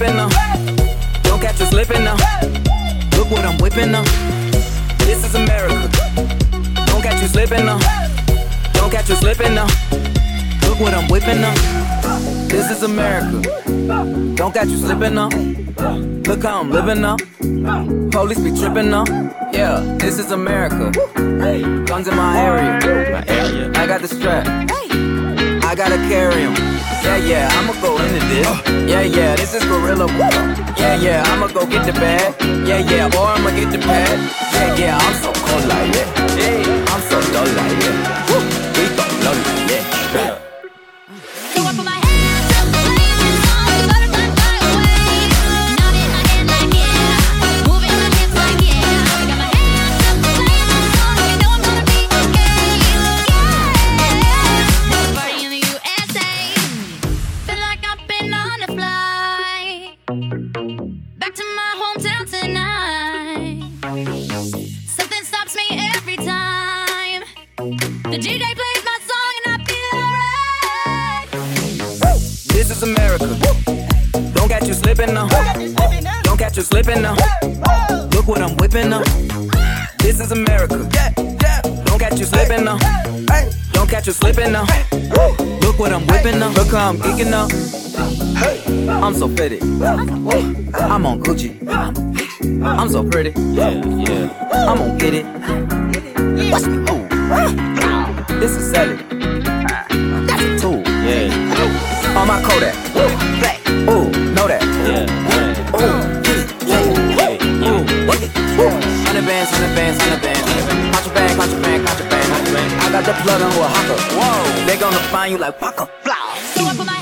slipping now. Don't catch you slipping now. Look what I'm whipping now. This is America. Don't catch you slipping now. Don't catch you slipping now. Look what I'm whipping now. This is America. Don't catch you slipping now. Look how I'm living now. Police be tripping now. Yeah, this is America. Guns in my area. I got the strap. I gotta carry 'em. Yeah, I'ma go into this. Yeah, this is gorilla. Yeah, I'ma go get the bag. Yeah, or I'ma get the pad. Yeah, I'm so cold like that. Yeah, I'm so dull like that. We gon' love like that. So I put my hands up, playing this song, butterfly fly away. Nodding my head like yeah, moving my hips like yeah. I got my hands up, playing this song, you know I'm gonna be okay. Yeah, party in the USA, feel like I've been on a flight back to my hometown tonight. Something stops me every time. The DJ plays my song and I feel alright. This is America. Don't catch you slipping now. Don't catch you slipping now. Look what I'm whipping now. This is America. Don't catch you slipping now. Don't catch you slipping now. Look what I'm whipping now. Look how I'm geeking now. I'm so pretty. I'm on Gucci. I'm so pretty. Yeah. I'm gonna get it. Watch me move. This is Sally. That's a tool. Yeah. On my Kodak. Black. Ooh, know that. Yeah. Ooh, get it. Yeah. Ooh, what it? 100 bands, 100 bands, 100 bands. Contraband, contraband, contraband. I got the plug on who a hawker. Whoa. They gonna find you like Waka. So I put my